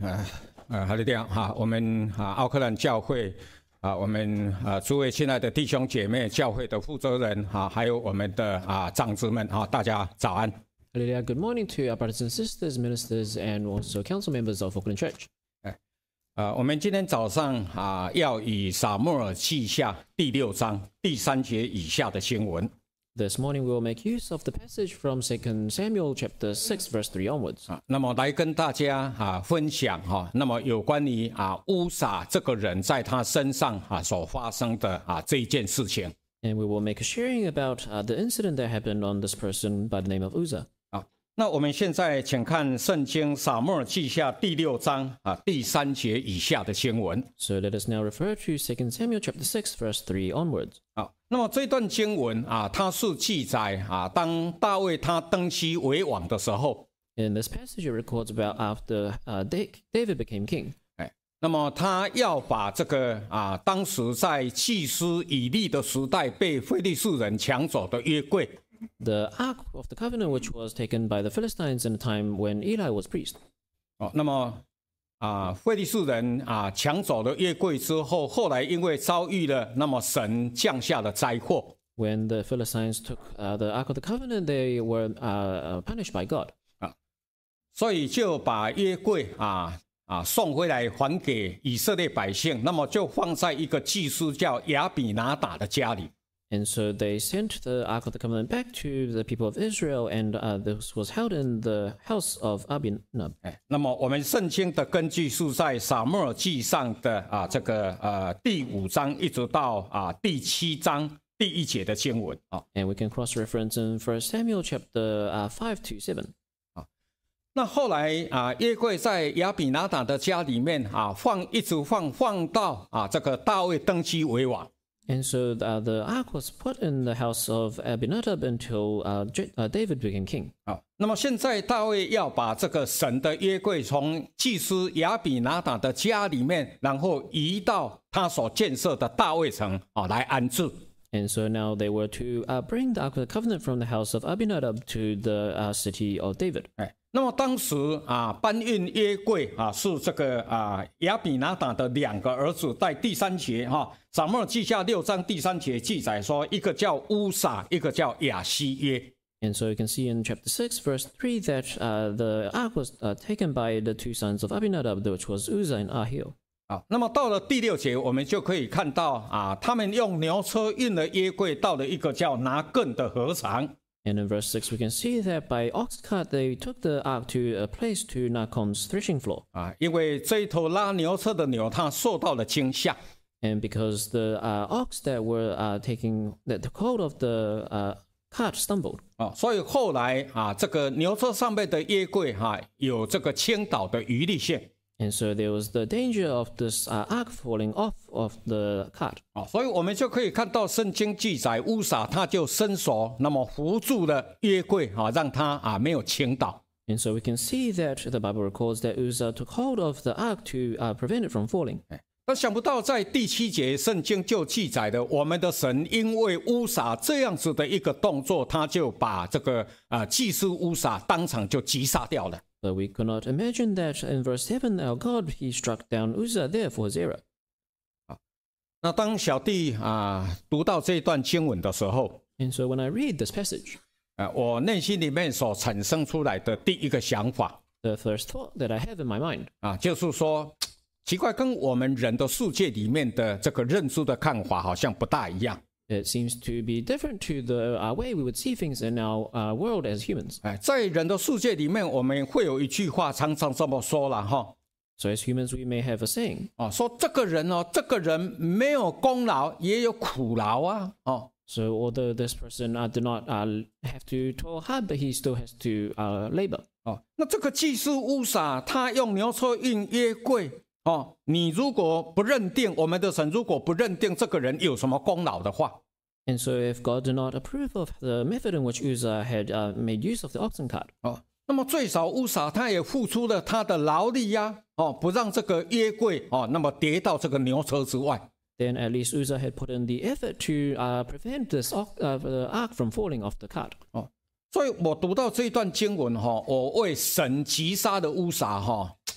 哈利路亚我们奥克兰教会我们诸位亲爱的弟兄姐妹、教会的负责人还有我们的长子们大家早安。 Hallelujah. Good morning to our brothers and sisters, ministers, and also council members of Auckland Church. 我们今天早上要以撒母耳记下第6章第3节以下的经文。 This morning we will make use of the passage from 2 Samuel chapter 6 verse 3 onwards. 那么来跟大家分享那么有关于乌撒这个人在他身上所发生的这一件事情。 And we will make a sharing about the incident that happened on this person by the name of Uzzah. 那我们现在请看圣经撒母耳记下第6章第3节以下的经文。 So let us now refer to 2 Samuel chapter 6 verse 3 onwards. 那么这段经文它是记载当大卫他登基为王的时候。 In this passage it records about after David became king. 那么他要把这个当时在祭司以利的时代被非利士人抢走的约柜。 The Ark of the Covenant, which was taken by the Philistines in a time when Eli was priest. 那么非利士人抢走了约柜之后，后来因为遭遇了那么神降下了灾祸。 When the Philistines took the Ark of the Covenant, they were punished by God. 所以就把约柜送回来还给以色列百姓，那么就放在一个祭司叫亚比拿达的家里。 And so they sent the Ark of the Covenant back to the people of Israel, and this was held in the house of Abinadab. 那么我们圣经的根据是在撒母耳记上的这个第5章一直到第7章第1节的经文。 And we can cross-reference in 1 Samuel chapter 5 to 7. 那后来约柜在亚比拿达的家里面一直放到这个大卫登基为王。 And so the ark was put in the house of Abinadab until David became king. 那么现在大卫要把这个神的约柜从祭司亚比拿达的家里面，然后移到他所建设的大卫城来安置。 And so now they were to bring the Ark of the Covenant from the house of Abinadab to the city of David. 那么当时搬运约柜是这个亚比拿达的2个儿子，在第3节撒母耳记下6章第3节记载说，一个叫乌撒，一个叫亚西约。 And so you can see in chapter 6 verse 3 that the ark was taken by the 2 sons of Abinadab, which was Uzzah and Ahio. 那么到了第6节，我们就可以看到他们用牛车运了约柜到了一个叫拿更的禾场。 And in verse 6 we can see that by ox cart they took the ark to a place to Nacon's threshing floor. 因为这一头拉牛车的牛它受到了惊吓。 And because the ox that were taking the hold of the cart stumbled. 所以后来这个牛车上面的约柜有这个倾倒的余力性。 And so there was the danger of this ark falling off of the cart. 所以我们就可以看到圣经记载乌撒他就伸手那么扶住了约柜让他没有倾倒。 And so we can see that the Bible records that Uzzah took hold of the ark to prevent it from falling. 但想不到在第7节圣经就记载了我们的神因为乌撒这样子的一个动作，他就把这个祭司乌撒当场就击杀掉了。 But we could not imagine that in verse 7 our God he struck down Uzzah there for his error. 那当小弟读到这一段经文的时候， And so when I read this passage, 我内心里面所产生出来的第一个想法 the first thought that I have in my mind 就是说奇怪，跟我们人的世界里面的这个认知的看法好像不大一样。 It seems to be different to the way we would see things in our world as humans. 在人的世界里面，我们会有一句话常常这么说了 So as humans we may have a saying. 说这个人没有功劳也有苦劳啊。 So although this person do not have to toil hard, but he still has to labor. 那这个祭司乌撒他用牛车运约柜。你如果不认定我们的神，如果不认定这个人有什么功劳的话 And so if God did not approve of the method in which Uzzah had made use of the oxen cart, 那么最少乌撒他也付出了他的劳力呀，不让这个约柜那么跌到这个牛车之外。 then at least Uzzah had put in the effort to prevent this the ark from falling off the cart. 所以我读到这一段经文我为神击杀的乌撒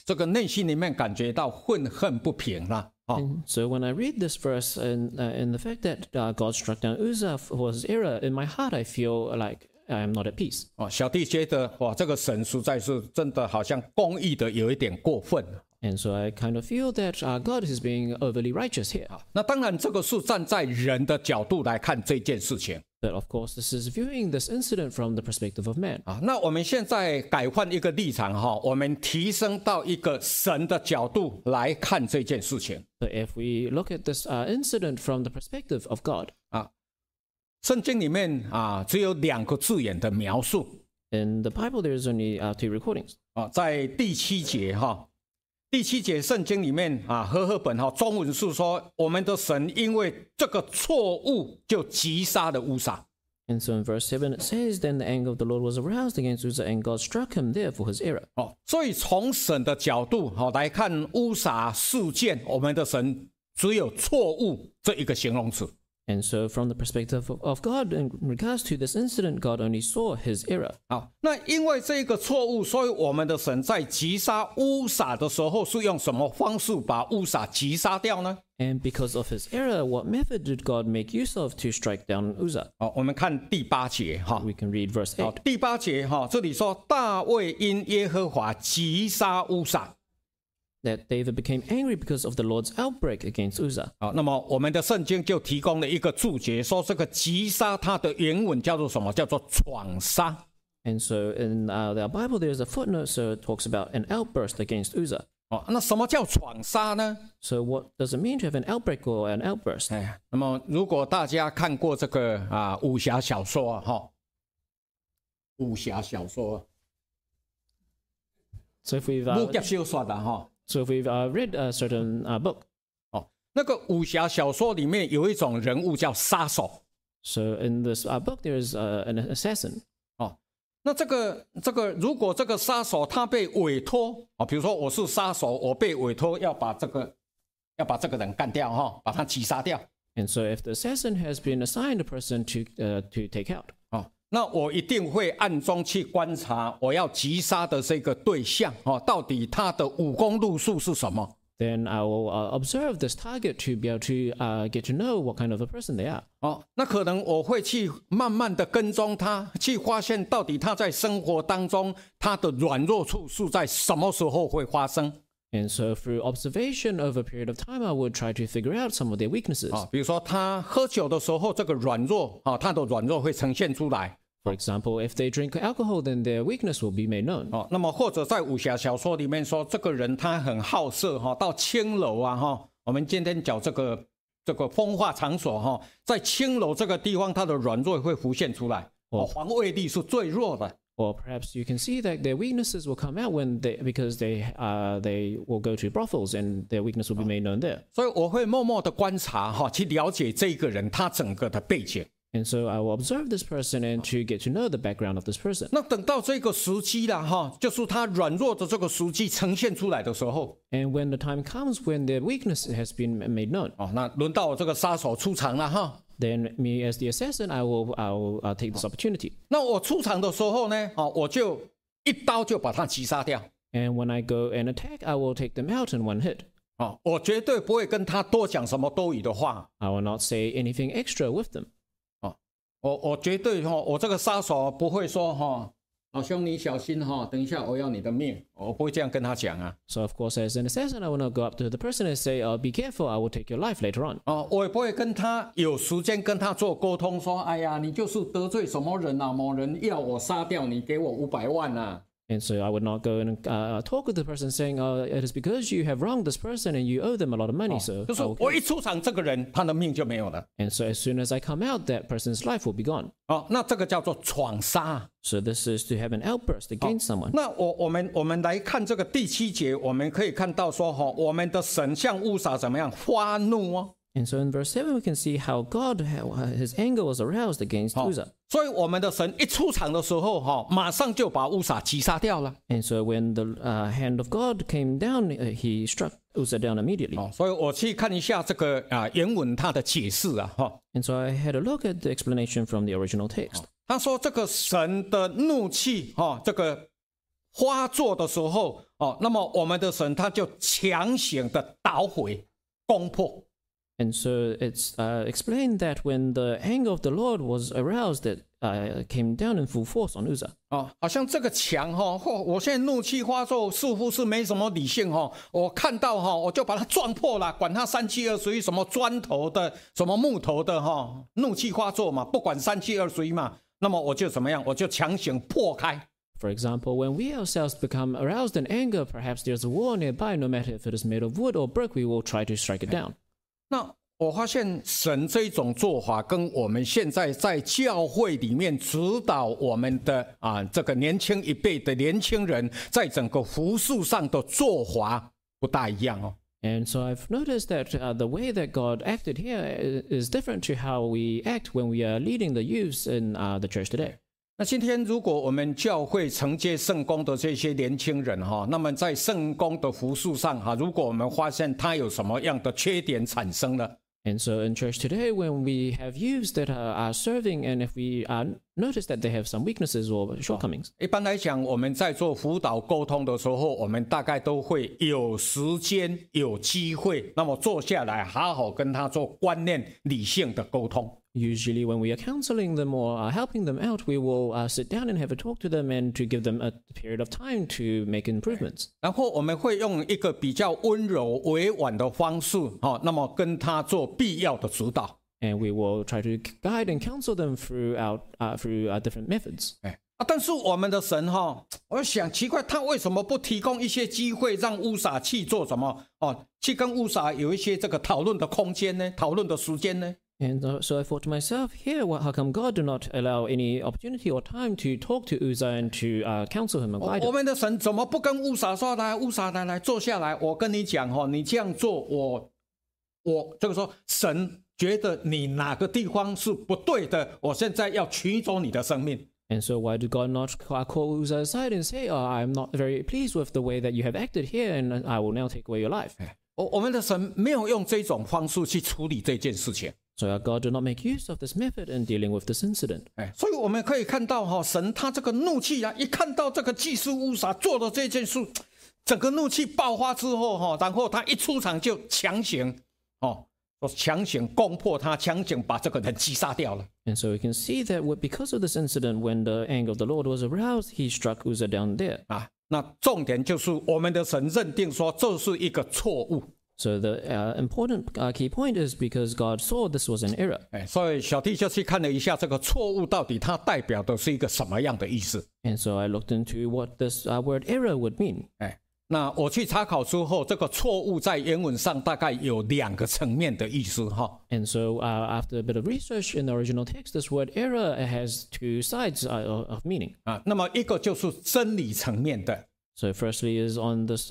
这个内心里面感觉到愤恨不平啦。 And so when I read this verse and the fact that God struck down Uzzah for his error, in my heart I feel like I am not at peace. 小弟觉得哇，这个神实在是真的好像公义的有一点过分。 And so I kind of feel that God is being overly righteous here. 那当然，这个是站在人的角度来看这件事情。 But of course, this is viewing this incident from the perspective of man. 那我们现在改换一个立场我们提升到一个神的角度来看这件事情。 But if we look at this incident from the perspective of God, 圣经里面只有2个字眼的描述。 in the Bible there is only 2 recordings. 在第7节第7节圣经里面和合本中文是说，我们的神因为这个错误就击杀了乌撒。 And so in verse 7 it says, Then the anger of the Lord was aroused against Uzzah, and God struck him there for his error. 所以从神的角度来看乌撒事件，我们的神只有错误这一个形容词。 And so from the perspective of God, in regards to this incident, God only saw his error. 那因为这个错误，所以我们的神在击杀乌撒的时候是用什么方式把乌撒击杀掉呢？ And because of his error, what method did God make use of to strike down Uzzah? 我们看第8节 We can read verse 8. 第8节这里说大卫因耶和华击杀乌撒。 That David became angry because of the Lord's outbreak against Uzzah. 那么我们的圣经就提供了一个注解，说这个击杀它的原文叫做什么？叫做闯杀。 And so in the Bible there's a footnote, so it talks about an outburst against Uzzah. 那什么叫闯杀呢？ So what does it mean to have an outbreak or an outburst? 那么如果大家看过这个武侠小说武侠小说， So if we've 武侠小说的 So if we've read a certain book, 那个武侠小说里面有一种人物叫杀手。 so in this book there is an assassin. 那这个如果这个杀手他被委托比如说我是杀手，我被委托要把这个人干掉把他击杀掉。 And so if the assassin has been assigned a person to take out, 那我一定会暗中去观察我要击杀的这个对象到底他的武功路数是什么。 then I will observe this target to be able to get to know what kind of a person they are. 那可能我会去慢慢的跟踪他，去发现到底他在生活当中他的软弱处是在什么时候会发生。 And so through observation over a period of time, I would try to figure out some of their weaknesses. 比如说他喝酒的时候，这个软弱他的软弱会呈现出来。 For example, if they drink alcohol, then their weakness will be made known. 那么或者在武侠小说里面说，这个人他很好色到青楼我们今天讲这个风化场所在青楼这个地方，他的软弱会浮现出来。防卫力是最弱的。 Or perhaps you can see that their weaknesses will come out because they will go to brothels and their weakness will be made known there. 所以我会默默的观察去了解这个人他整个的背景。 And so I will observe this person and to get to know the background of this person. 那等到这个时机啦就是他软弱的这个时机呈现出来的时候， And when the time comes when their weakness has been made known, 那轮到我这个杀手出场了 then me as the assassin, I will take this opportunity. 那我出场的时候呢我就一刀就把他击杀掉。 And when I go and attack, I will take them out in one hit. 我绝对不会跟他多讲什么多余的话。 I will not say anything extra with them. 我绝对我这个杀手不会说老兄你小心等一下我要你的命，我不会这样跟他讲啊。 So of course, as an assassin, I will not go up to the person and say, "Be careful, I will take your life later on." 我也不会跟他有时间跟他做沟通，说哎呀你就是得罪什么人某人要我杀掉你，给我500万 And so I would not go and talk with the person saying, it is because you have wronged this person and you owe them a lot of money. So 就是我一出场，这个人他的命就没有了。 And so as soon as I come out, that person's life will be gone. 那这个叫做闯杀。 So this is to have an outburst against someone. 那我们来看这个第7节，我们可以看到说我们的神向乌撒怎么样发怒 And so in verse 7, we can see how God, his anger was aroused against Uzzah. 所以我们的神一出场的时候马上就把乌撒击杀掉了。 And so when the hand of God came down, he struck Uzzah down immediately. 所以我去看一下这个原文它的解释 And so I had a look at the explanation from the original text. 他说这个神的怒气这个发作的时候，那么我们的神他就强行的捣毁、攻破。 And so it's explained that when the anger of the Lord was aroused, it came down in full force on Uzzah. 好像这个墙我现在怒气发作，似乎是没什么理性我看到我就把它撞破了，管它3七21什么砖头的、什么木头的怒气发作嘛，不管3七21嘛，那么我就怎么样？我就强行破开。 For example, when we ourselves become aroused in anger, perhaps there's a wall nearby, no matter if it is made of wood or brick, we will try to strike it down. 那我发现神这种做法跟我们现在在教会里面指导我们的这个年轻一辈的年轻人，在整个服事上的做法不大一样 And so I've noticed that the way that God acted here is different to how we act when we are leading the youths in the church today. 那今天如果我们教会承接圣工的这些年轻人那么在圣工的服事上如果我们发现他有什么样的缺点产生了， And so in church today, when we have youths that are serving, and if we notice that they have some weaknesses or shortcomings. 一般来讲，我们在做辅导沟通的时候，我们大概都会有时间、有机会，那么坐下来好好跟他做观念理性的沟通。 Usually when we are counseling them or helping them out, we will sit down and have a talk to them and to give them a period of time to make improvements. 然后我们会用一个比较温柔委婉的方式那么跟他做必要的指导。 And we will try to guide and counsel them through different methods. 但是我们的神我想奇怪，他为什么不提供一些机会让乌撒去做什么去跟乌撒有一些这个讨论的空间呢？讨论的时间呢？ And so I thought to myself, how come God do not allow any opportunity or time to talk to Uzzah and to counsel him and guide him? 我们的神怎么不跟乌撒说，来，乌撒来坐下来，我跟你讲你这样做，我这个说神觉得你哪个地方是不对的，我现在要取走你的生命。 And so why did God not call Uzzah aside and say, I'm not very pleased with the way that you have acted here, and I will now take away your life? 我们的神没有用这种方式去处理这件事情。 So God did not make use of this method in dealing with this incident. 所以我们可以看到神他这个怒气一看到这个祭司乌撒做的这件事，整个怒气爆发之后然后他一出场就强行攻破他，强行把这个人击杀掉了。 And so we can see that because of this incident, when the anger of the Lord was aroused, he struck Uzzah down there. 那重点就是我们的神认定说这是一个错误。 So the important key point is because God saw this was an error. 所以小弟就去看了一下这个错误到底它代表的是一个什么样的意思。 And so I looked into what this word error would mean. 那我去查考之后，这个错误在原文上大概有2个层面的意思 And so after a bit of research in the original text, this word error has 2 sides of meaning. 那么一个就是真理层面的。 So firstly is on this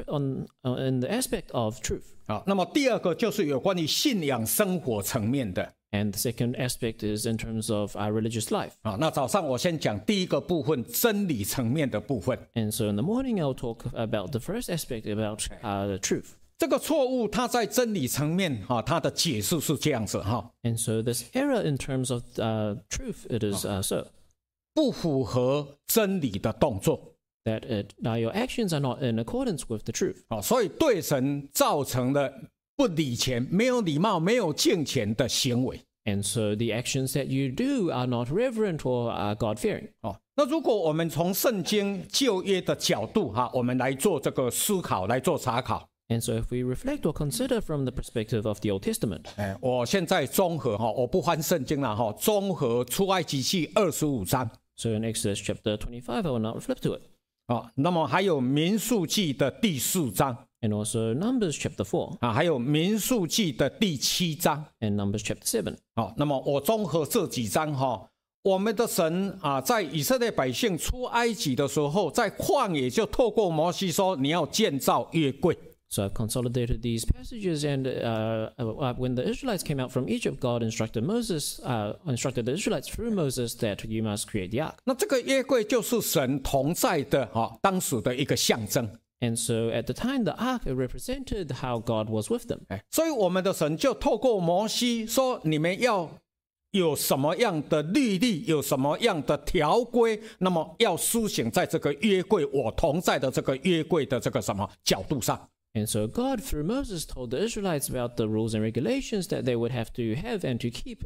in the aspect of truth. 那么第二个就是有关于信仰生活层面的。 And the second aspect is in terms of our religious life. 那早上我先讲第一个部分，真理层面的部分。 And so in the morning I'll talk about the first aspect about the truth. 这个错误它在真理层面它的解释是这样子 And so this error in terms of truth, it is so. 不符合真理的动作。 That your actions are not in accordance with the truth. 所以对神造成了不礼虔、没有礼貌、没有敬虔的行为。 And so the actions that you do are not reverent or God-fearing. 那如果我们从圣经旧约的角度我们来做这个思考，来做查考。 And so if we reflect or consider from the perspective of the Old Testament. 我现在综合我不翻圣经了综合出埃及记25章。 So in Exodus chapter 25, I will not flip to it. 那么还有民数记的第4章。 And also Numbers chapter 4. 还有民数记的第7章。 And Numbers chapter 7. 那么我综合这几章我们的神在以色列百姓出埃及的时候，在旷野就透过摩西说你要建造约柜。 So I've consolidated these passages, and when the Israelites came out from Egypt, God instructed the Israelites through Moses that you must create the ark. 那这个约柜就是神同在的当时的一个象征。 And so at the time, the ark represented how God was with them. 所以我们的神就透过摩西说，你们要有什么样的律例，有什么样的条规，那么要施行在这个约柜我同在的这个约柜的这个什么角度上。 And so God, through Moses, told the Israelites about the rules and regulations that they would have to have and to keep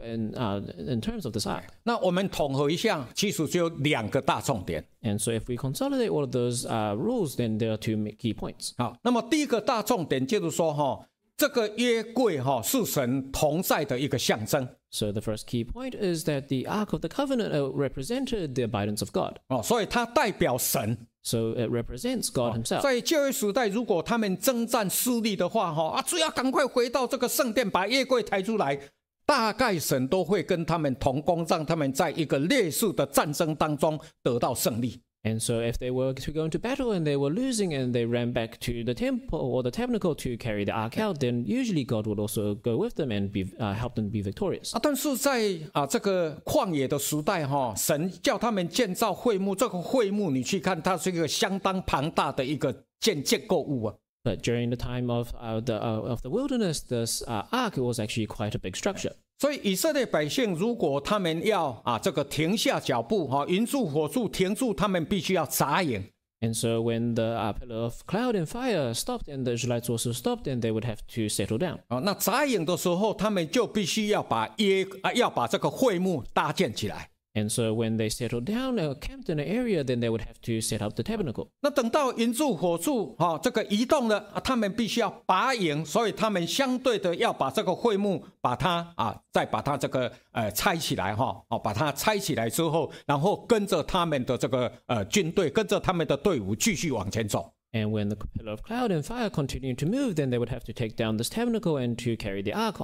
in terms of this ark. 那我们统合一下，其实就有2个大重点。 And so if we consolidate all of those rules, then there are 2 key points. 好，那么第一个大重点就是说这个约柜是神同在的一个象征。 So the first key point is that the Ark of the Covenant represented the abidance of God. 所以它代表神。 So it represents God himself. 在旧约时代，如果他们征战失利的话，只要赶快回到这个圣殿，把约柜抬出来，大概神都会跟他们同工，让他们在一个烈士的战争当中得到胜利。 And so if they were to go into battle and they were losing and they ran back to the temple or the tabernacle to carry the ark out, then usually God would also go with them and help them be victorious. 但是在这个旷野的时代神叫他们建造会幕，这个会幕你去看，它是一个相当庞大的一个建构物啊。 But during the time of the wilderness, this ark was actually quite a big structure. 所以以色列百姓如果他们要这个停下脚步云柱火柱停住，他们必须要扎营。 And so when the pillar of cloud and fire stopped and the Israelites also stopped, then they would have to settle down. 那扎营的时候，他们就必须要把这个会幕搭建起来。 And so when they settled down or camped in an area, then they would have to set up the tabernacle. 那等到云柱火柱这个移动了，他们必须要拔营，所以他们相对的要把这个会幕把它再把它这个拆起来把它拆起来之后，然后跟着他们的这个军队，跟着他们的队伍继续往前走。 And when the pillar of cloud and fire continued to move, then they would have to take down this tabernacle and to carry the ark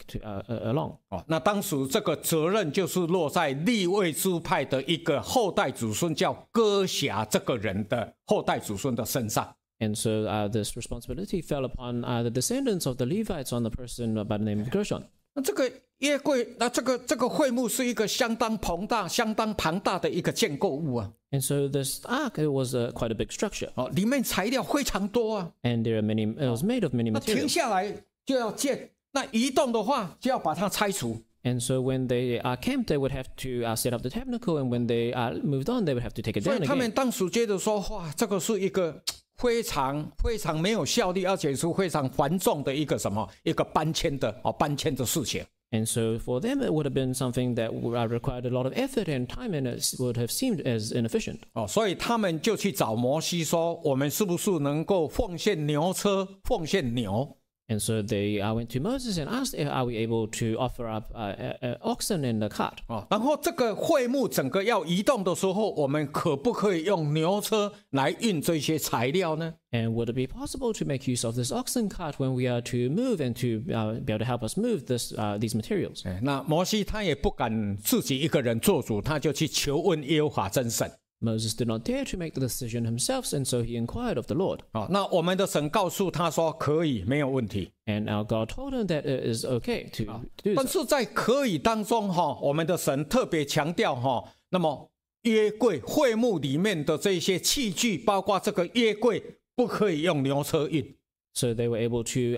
along. 那当时这个责任就是落在利未支派的一个后代子孙，叫哥辖这个人的后代子孙的身上。 And so this responsibility fell upon the descendants of the Levites on the person by the name of Gershon. 那这个约柜，那这个会幕是一个相当庞大的一个建构物啊。 And so this ark was quite a big structure. 里面材料非常多啊。 And it was made of many 那停 materials. 下来就要建，那移动的话就要把它拆除。 And so when they camped, they would have to set up the tabernacle, and when they moved on, they would have to take it 所 down 以他们 again. 当时觉得说，哇，这个是一个非常没有效率，而且是非常繁重的一个搬迁的事情。 And so for them, it would have been something that required a lot of effort and time, and it would have seemed as inefficient. 所以他们就去找摩西说，我们是不是能够奉献牛车，奉献牛？ And so they went to Moses and asked, are we able to offer up oxen and a cart? 然后这个会幕整个要移动的时候，我们可不可以用牛车来运这些材料呢？ And would it be possible to make use of this oxen cart when we are to move and to be able to help us move these materials? 那摩西他也不敢自己一个人做主，他就去求问耶和华真神。 Moses did not dare to make the decision himself, and so he inquired of the Lord. 那我们的神告诉他说可以，没有问题。 And our God told him that it is okay to do 但 so. 是在可以当中我们的神特别强调那么约柜会幕里面的这些器具，包括这个约柜不可以用牛车运。 So they were able to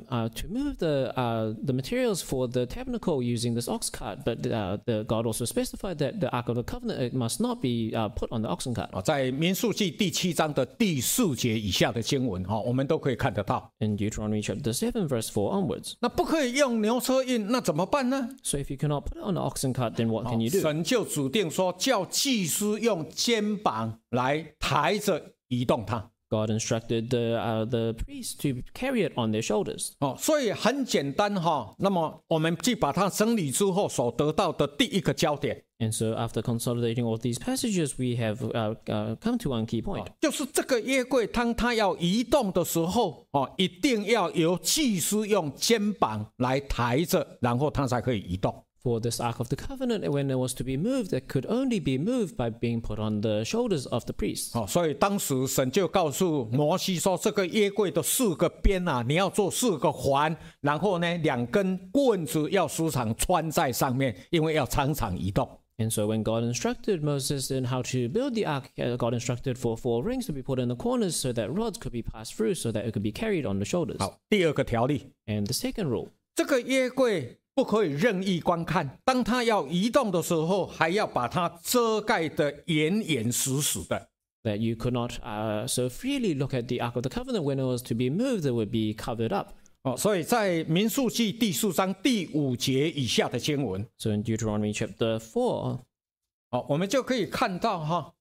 move the materials for the tabernacle using this ox cart, but God also specified that the Ark of the Covenant it must not be put on the oxen cart. 在民数记第7章的第4节以下的经文我们都可以看得到。 In Deuteronomy chapter 7, verse 4 onwards. 那不可以用牛车运，那怎么办呢？ So if you cannot put it on the oxen cart, then what can you do? 神就指定说，叫祭司用肩膀来抬着移动它。 God instructed the priests to carry it on their shoulders. 所以很简单那么我们去把它整理之后所得到的第一个焦点， And so after consolidating all these passages, we have come to one key point. 就是这个约柜当它要移动的时候一定要由祭司用肩膀来抬着，然后它才可以移动。 For this Ark of the Covenant, when it was to be moved, it could only be moved by being put on the shoulders of the priests. 所以当时神就告诉摩西说，这个约柜的4个边你要做4个环，然后呢2根棍子要时常穿在上面，因为要常常移动。 And so when God instructed Moses in how to build the ark, God instructed for 4 rings to be put in the corners so that rods could be passed through so that it could be carried on the shoulders. 好，第2个条例， And the second rule, 这个约柜不可以任意观看，当它要移动的时候，还要把它遮盖得严严实实的。 That you could not so freely look at the Ark of the Covenant. When it was to be moved, it would be covered up. 所以在民数记第4章第5节以下的经文， So in Deuteronomy chapter 4, 我们就可以看到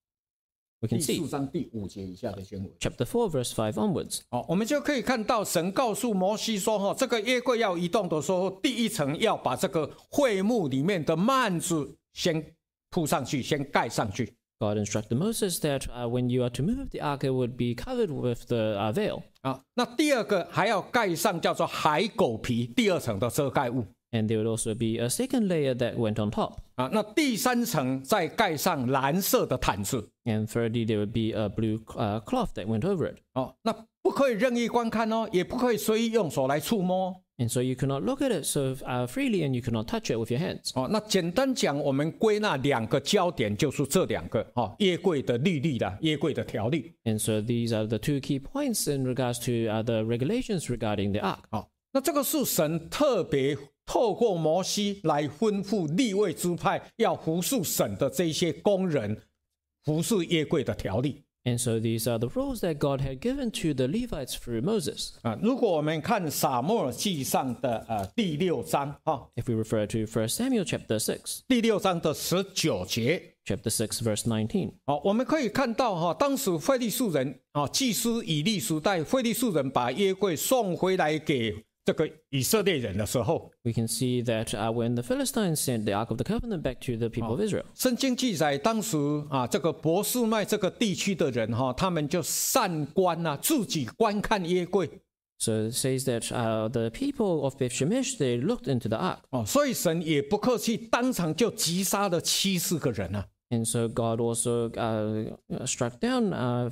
we 第 can see 4章第5节以下的经文。 chapter 4, verse 5 onwards. 我们就可以看到神告诉摩西说，这个约柜要移动的时候，第一层要把这个会幕里面的幔子先铺上去，先盖上去。 God instructed Moses that when you are to move the ark, it would be covered with the veil. 那第二个还要盖上叫做海狗皮，第2层的遮盖物。 And there would also be a second layer that went on top. 那第3层再盖上蓝色的毯子。 And thirdly, there would be a blue cloth that went over it. 那不可以任意观看也不可以随意用手来触摸。 And so you cannot look at it so freely, and you cannot touch it with your hands. 那简单讲，我们归纳2个焦点，就是这2个约柜的律例啦，约柜的条例。 And so these are the 2 key points in regards to the regulations regarding the ark. 那这个是神特别透过摩西来吩咐利未支派要服侍神的这些工人服侍约柜的条例。 And so these are the rules that God had given to the Levites through Moses. 如果我们看撒母耳记上的第6章 If we refer to 1 Samuel chapter 6, 第6章的19节 chapter 6, verse 19. 我们可以看到当时非利士人祭司以利时代，非利士人把约柜送回来给这个以色列人的时候， We can see that when the Philistines sent the Ark of the Covenant back to the people of Israel. 圣经记载当时这个伯示麦这个地区的人他们就善观自己观看约柜。 So it says that the people of Beth Shemesh, they looked into the ark. 所以神也不客气，当场就击杀了70个人 And so God also struck down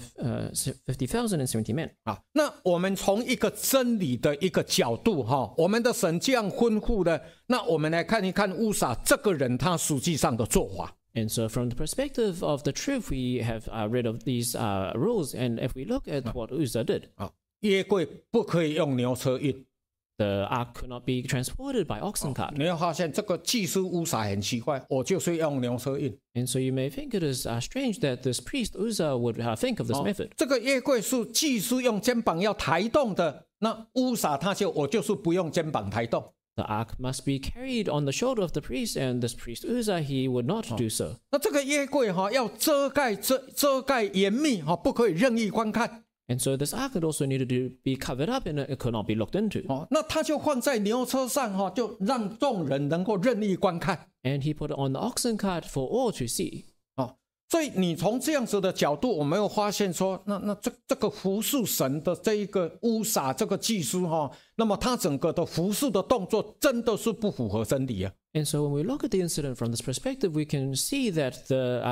50,070 men. 那我们从一个真理的一个角度我们的神这样吩咐了，那我们来看一看乌撒这个人他实际上的做法。 And so from the perspective of the truth, we have read of these rules. And if we look at what Uzzah did, 约柜不可以用牛车运。 the ark could not be transported by oxen cart. 你会发现这个祭司乌撒很奇怪，我就是用牛车运。 And so you may think it is strange that this priest Uzzah would think of this method. 这个约柜是祭司用肩膀要抬动的，那乌撒我就是不用肩膀抬动。 The ark must be carried on the shoulder of the priest, and this priest Uzzah, he would not do so. 那这个约柜要遮盖严密不可以任意观看。 And so this ark also needed to be covered up, and it could not be looked into. 那他就放在牛车上就让众人能够任意观看。 And he put it on the oxen cart for all to see. 所以你从这样子的角度，我们会发现说，那这个服侍神的这一个乌撒这个祭司那么他整个的服侍的动作真的是不符合真理啊。 And so when we look at the incident from this perspective, we can see that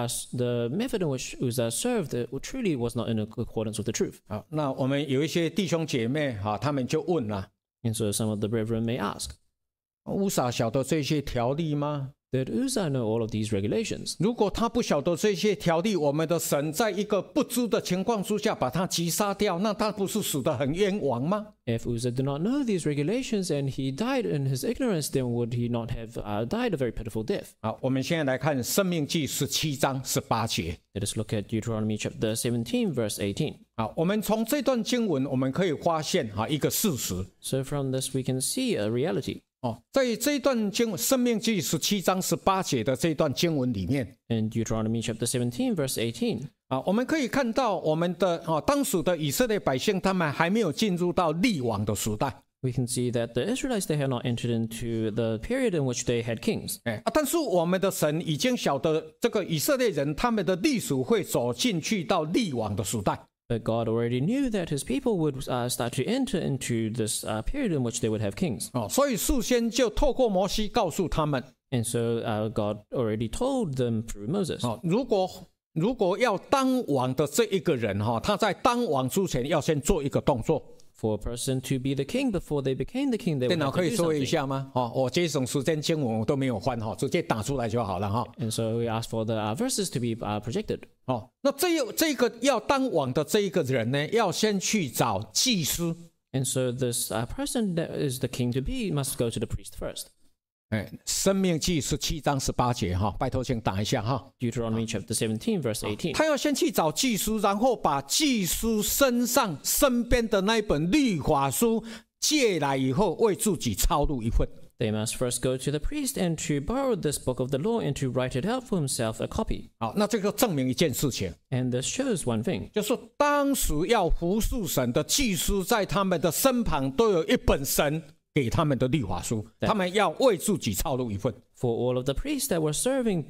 the method in which Uzzah served truly was not in accordance with the truth. 那我们有一些弟兄姐妹他们就问了， And so some of the brethren may ask, 乌撒晓得这些条例吗？ did Uzzah know all of these regulations? 如果他不晓得这些条例，我们的神在一个不知的情况之下把他击杀掉，那他不是死得很冤枉吗？ If Uzzah did not know these regulations and he died in his ignorance, then would he not have died a very pitiful death? 我们现在来看申命记17章18节。 Let us look at Deuteronomy chapter 17, verse 18. 我们从这段经文我们可以发现一个事实。 So from this we can see a reality. 在这一段经文申命记17章18节的这一段经文里面， In Deuteronomy chapter 17, verse 18, 我们可以看到我们的当时的以色列百姓他们还没有进入到立王的时代。 we can see that the Israelites, they had not entered into the period in which they had kings. 但是我们的神已经晓得这个以色列人他们的历史会走进去到立王的时代。 But God already knew that his people would start to enter into this period in which they would have kings. 所以事先就透过摩西告诉他们。 And so God already told them through Moses. 如果要当王的这一个人他在当王之前要先做一个动作。 For a person to be the king before they became the king, they 电 would 脑 have 可 to 以 do 说一 something. 下吗？我这种时间经文我都没有翻直接打出来就好了 And so we asked for the verses to be projected. 那这个要当王的这一个人呢，要先去找祭司。 And so this person that is the king to be must go to the priest first. 申命记17章18节哈，拜托请打一下哈。 Deuteronomy chapter 17, verse 18. 他要先去找祭司，然后把祭司身边的那一本律法书借来以后，为自己抄录一份。 They must first go to the priest and to borrow this book of the law and to write it out for himself a copy. 好，那这个证明一件事情， And this shows one thing. 就是当时要服侍神的祭司，在他们的身旁都有一本神给他们的律法书，他们要为自己抄录一份。 For all of the priests that were serving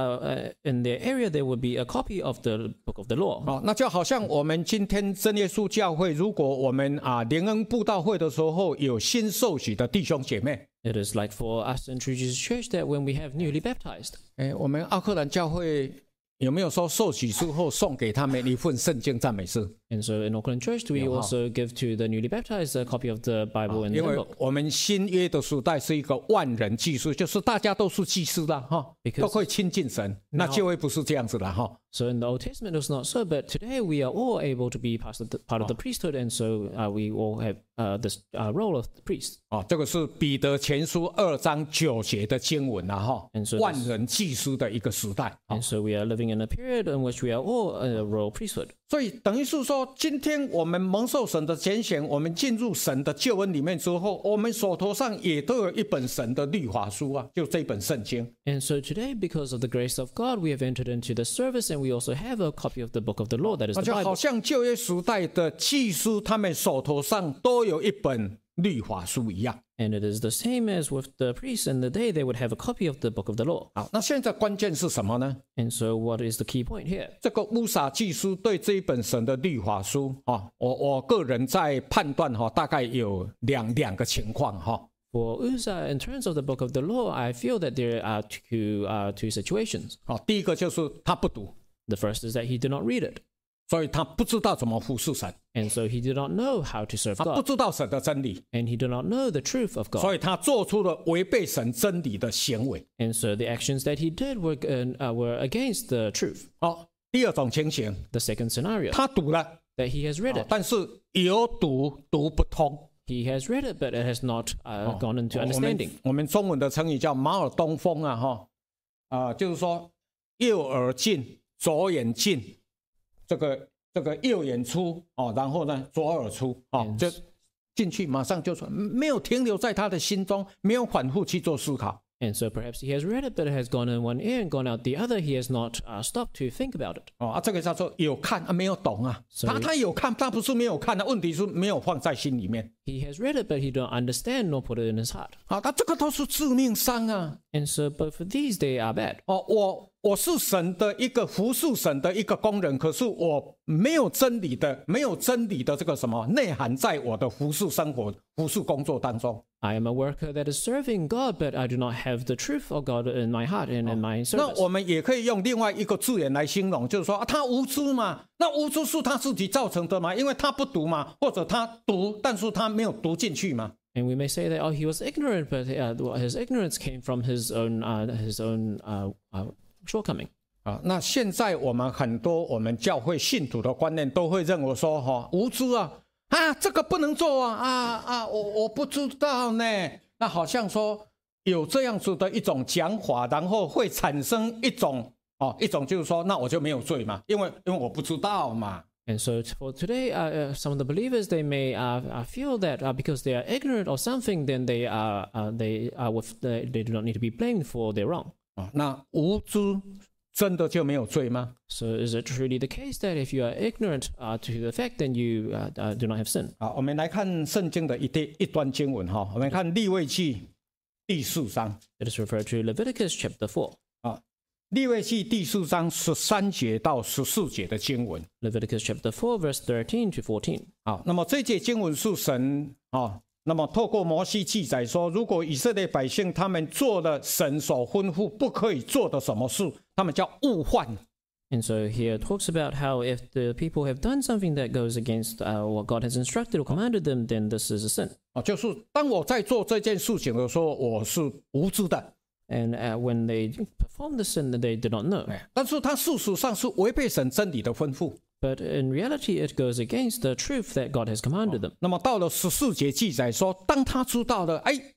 in their area, there would be a copy of the book of the law. 那就好像我们今天真耶稣教会，如果我们联恩布道会的时候有新受洗的弟兄姐妹， It is like for us in True Jesus Church that when we have newly baptized, 我们奥克兰教会有没有说受洗之后送给他们一份圣经赞美诗？ and so in Auckland Church, we also give to the newly baptized a copy of the Bible and the 因为 book. 我们新约的时代是一个万人祭司，就是大家都是祭司啦，都可以亲近神。那教会不是这样子的哈。 So in the Old Testament, it was not so, but today we are all able to be part of the priesthood, and so we all have this role of the priest. 这个是彼得前书2章9节的经文啦哈 And so， 万人祭司的一个时代。 And so we are living in a period in which we are all a royal priesthood. 所以等于是说，今天我们蒙受神的拣选，我们进入神的救恩里面之后，我们手头上也都有一本神的律法书啊，就这本圣经。 And so today, because of the grace of God, we have entered into the service, and we also have a copy of the book of the law, that is 那 the 就好 Bible. 像旧约时代的祭司，他们手头上都有一本律法书一样。 And it is the same as with the priests in the day, they would have a copy of the book of the law. 好，那现在关键是什么呢？ And so what is the key point here? 这个乌撒祭司对这一本神的律法书我个人在判断大概有两个情况哈。 For Uzzah, in terms of the book of the law, I feel that there are two situations. 第一个就是他不读， The first is that he did not read it. 所以他不知道怎么服侍神， And so he did not know how to serve 他不 God. 知道神的真理， And he did not know the truth of God. 所以他做出了违背神真理的行为。 And so the actions that he did were against the truth. 第二种情形， The second scenario, 他读了， that he has read it. 但是有读不通。 He has read it, but it has not gone into understanding. 我们中文的成语叫马耳东风就是说右耳进，左眼进，这个右眼出然后呢左耳出就进去，马上就说没有停留在他的心中，没有反复去做思考。 And so perhaps he has read it, but it has gone in one ear and gone out the other. He has not stopped to think about it. 这个叫做有看没有懂啊。他有看，他不是没有看问题是没有放在心里面。 He has read it, but he don't understand nor put it in his heart. 那这个都是致命伤啊。 And so both of these, they are bad. 我是神的一个服侍神的一个工人，可是我没有真理的这个什么内涵在我的服侍生活、服侍工作当中。 I am a worker that is serving God, but I do not have the truth of God in my heart and in my 那 service. 我们也可以用另外一个字眼来形容，就是说他无知嘛。那无知是他自己造成的嘛，因为他不读嘛，或者他读，但是他没有读进去嘛。 And we may say that he was ignorant, but his ignorance came from his own shortcoming. 那现在我们很多我们教会信徒的观念都会认为说无知这个不能做我不知道呢。那好像说有这样子的一种讲法，然后会产生一种就是说，那我就没有罪嘛，因为我不知道嘛。 And so for today, some of the believers, they may feel that because they are ignorant of something, then they do not need to be blamed for their wrong. 那无知真的就没有罪吗？ So is it truly the case that if you are ignorant to the fact, then you do not have sin? 我们来看圣经的一段经文我们看利未记第4章。 It is referred to Leviticus chapter 4. 利未记第4章13节到14节的经文。 Leviticus chapter 4, verse 13 to 14. 那么这节经文是神那么透过摩西记载说，如果以色列百姓他们做了神所吩咐不可以做的什么事，他们叫误犯。 And so here it talks about how if the people have done something that goes against what God has instructed or commanded them, then this is a sin. 就是当我在做这件事情的时候，我是无知的。 And when they perform the sin, they did not know. 但是它事实上是违背神真理的吩咐。 But in reality, it goes against the truth that God has commanded them. 那么到了14节记载说，当他知道了，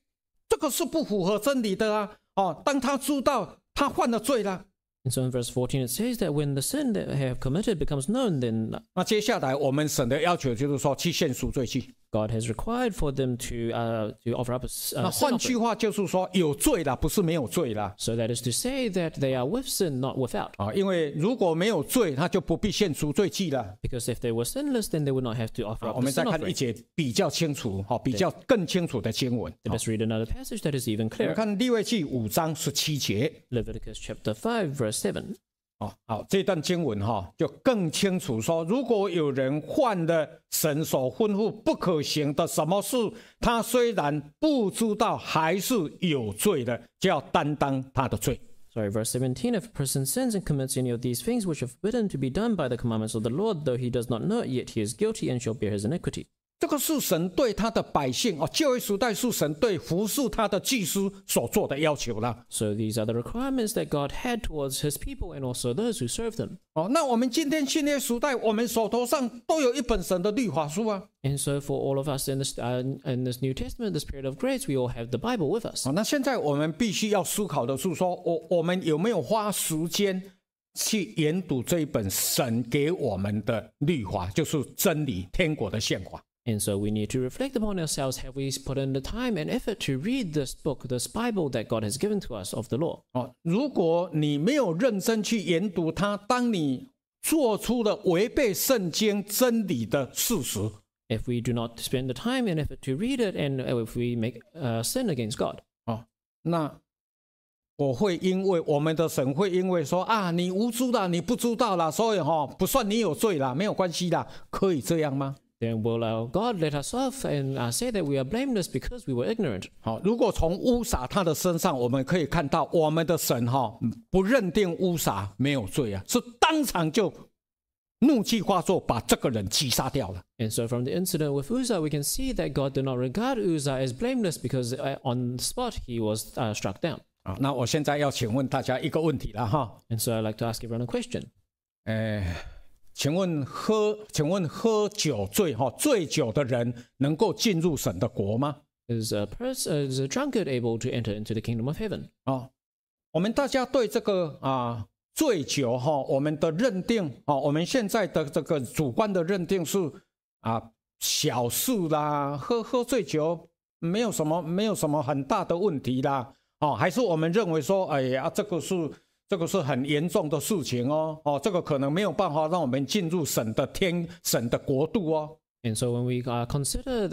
这个是不符合真理的啊！哦，当他知道他犯了罪了。 And so in verse 14 it says that when the sin that they have committed becomes known, then 那接下来我们神的要求就是说去献赎罪祭。 God has required for them to offer up a 那 sin 换句 offering. 话就是说有罪了，不是没有罪了 So that is to say that they are with sin, not without. 啊！因为如果没有罪，他就不必献赎罪祭了。 Because if they were sinless, then they would not have to offer 啊， up 我 the 们再 sin 看一 offering. 节比较清楚，哈，比较更清楚的经文。 Let's read another passage that is even 我们 clearer. 看利未记5章17节。 Leviticus chapter 5, verse 7. 哦，好，这段经文哈就更清楚说，如果有人犯了神所吩咐不可行的什么事，他虽然不知道，还是有罪的，就要担当他的罪。 Sorry, verse 17. If a person sins and commits any of these things which are forbidden to be done by the commandments of the Lord, though he does not know it, yet he is guilty and shall bear his iniquity. 这个是神对他的百姓哦，旧约时代是神对服侍他的祭司所做的要求了。 So these are the requirements that God had towards his people and also those who served them. 哦，那我们今天新约时代，我们手头上都有一本神的律法书啊。 And so for all of us in this New Testament, the Spirit of grace, we all have the Bible with us. 哦，那现在我们必须要思考的是说，我们有没有花时间去研读这一本神给我们的律法，就是真理、天国的宪法。 And so we need to reflect upon ourselves. Have we put in the time and effort to read this book, this Bible that God has given to us of the law? 哦，如果你没有认真去研读它，当你做出了违背圣经真理的事实， If we do not spend the time and effort to read it, and if we make sin against God, 哦，那我们的神会因为说啊，你无知啦，你不知道啦，所以不算你有罪啦，没有关系啦，可以这样吗？ then will our God let us off and say that we are blameless because we were ignorant? 好，如果从乌撒他的身上，我们可以看到我们的神不认定乌撒没有罪啊，是当场就怒气发作，把这个人击杀掉了。 And so from the incident with Uzzah, we can see that God did not regard Uzzah as blameless because on the spot he was struck down. 啊，那我现在要请问大家一个问题了哈， And so I'd like to ask everyone a question. 请问喝酒醉酒的人能够进入神的国吗？ Is a drunkard able to enter into the kingdom of heaven? 我们大家对这个醉酒我们的认定我们现在的这个主观的认定是小事啦，喝醉酒没有什么很大的问题啦，还是我们认为说，哎呀，这个是很严重的事情这个可能没有办法让我们进入神的国度哦。 And so when we consider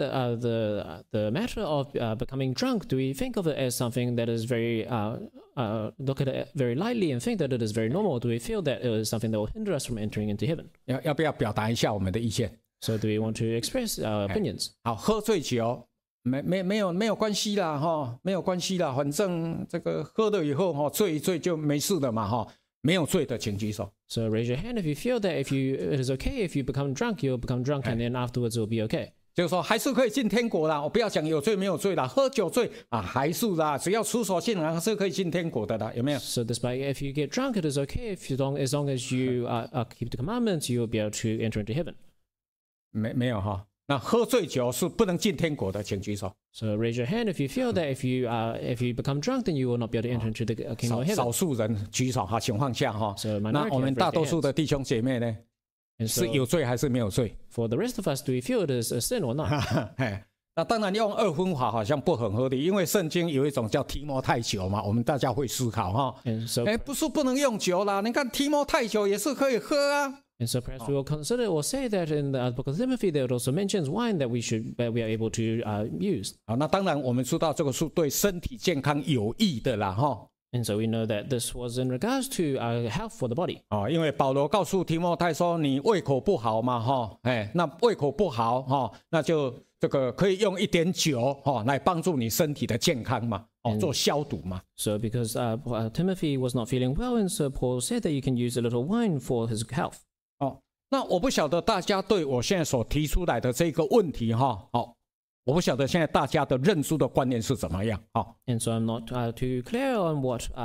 the matter of becoming drunk, do we think of it as something that is very look at it very lightly and think that it is very normal? Or do we feel that it is something that will hinder us from entering into heaven? 要不要表达一下我们的意见？ So do we want to express our opinions? 好，喝醉酒没有关系啦没有关系啦，反正这个喝了以后醉一醉就没事了嘛没有醉的请举手。 So raise your hand if you feel that it is okay if you become drunk, you'll become drunk and then afterwards it will be okay. 就是说还是可以进天国啦，我不要讲有罪没有罪啦，喝酒醉还是啦，只要持守信仰还是可以进天国的啦，有没有？ So despite if you get drunk, it is okay as long as you keep the commandments, you will be able to enter into heaven. 没有那喝醉酒是不能进天国的，请举手。 So raise your hand if you feel that if you become drunk, then you will not be able to enter into the kingdom of heaven. 少数人举手请放下 So 那我们大多数的弟兄姐妹呢， 是有罪还是没有罪？ For the rest of us, do we feel it is a sin or not? 那当然用二分法好像不很合理，因为圣经有一种叫提摩太酒嘛，我们大家会思考不是不能用酒啦，你看提摩太酒也是可以喝啊。 And so perhaps we will consider or say that in the book of Timothy, there it also mentions wine that we are able to use. 那当然我们知道这个是对身体健康有益的啦 And so we know that this was in regards to health for the body. 因为保罗告诉提摩太说，你胃口不好嘛那胃口不好那就这个可以用一点酒来帮助你身体的健康嘛做消毒嘛。 So because Timothy was not feeling well, and so Paul said that you can use a little wine for his health. 那我不晓得大家对我现在所提出来的这个问题我不晓得现在大家的认书的观念是怎么样啊。 And so I'm not too clear on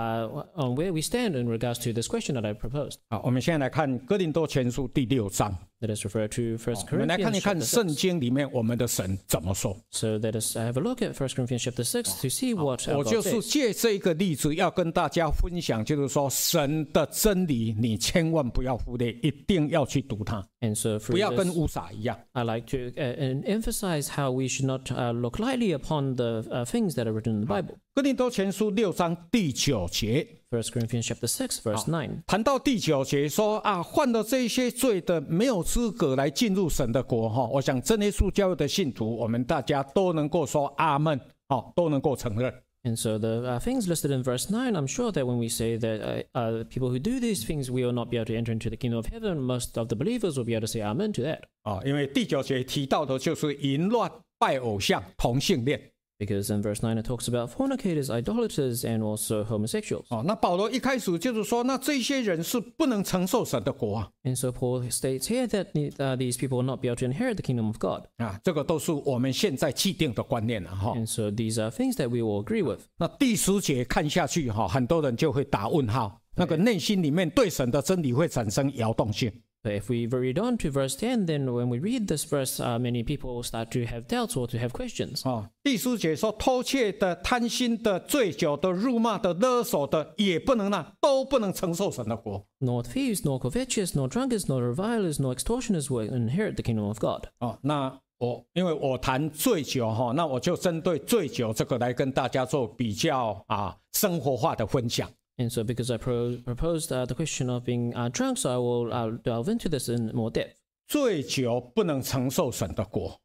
on where we stand in regards to this question that I proposed. 好，我们现在来看哥林多前书第6章。 Let us refer to 1 我们来看一 Corinthians 看 chapter 圣 6. 经里面我们的神怎么说。 So let us have a look at 1 Corinthians chapter 6 to see what 我 God 就是 says. 借这一个例子要跟大家分享，就是说神的真理你千万不要忽略，一定要去读它， And so 不 through 要跟 this, 乌撒一样。 I like to emphasize how we should not look lightly upon the things that are written in the Bible. 哥林多前书6章第9节 1 Corinthians chapter 6 verse 9. 谈到第9节说啊，犯了这些罪的没有资格来进入神的国哈。我想真耶稣教会的信徒，我们大家都能够说阿们，都能够承认。 And so the things listed in verse 9, I'm sure that when we say that people who do these things will not be able to enter into the kingdom of heaven, most of the believers will be able to say amen to that. 因为第9节提到的就是淫乱、拜偶像、同性恋。 Because in verse 9 it talks about fornicators, idolaters, and also homosexuals. 那保罗一开始就是说，那这些人是不能承受神的国啊。 And so Paul states here that these people will not be able to inherit the kingdom of God. 这个都是我们现在既定的观念了哈。 And so these are things that we will agree with. 那第10节看下去哈，很多人就会打问号，那个内心里面对神的真理会产生摇动性。 But if we read on to verse 10, then when we read this verse, many people will start to have doubts or to have questions. 第10节说，偷窃的、贪心的、醉酒的、辱骂的、勒索的，也不能都不能承受神的国。 Nor thieves, nor covetous, nor drunkards, nor revilers, nor extortioners will inherit the kingdom of God. 那因为我谈醉酒哈，那我就针对醉酒这个来跟大家做比较生活化的分享。 And so because I proposed the question of being drunk, so I will delve into this in more depth. 醉酒不能承受神的国。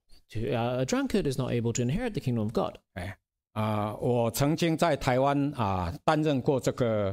A drunkard is not able to inherit the kingdom of God. 我曾经在台湾担任过这个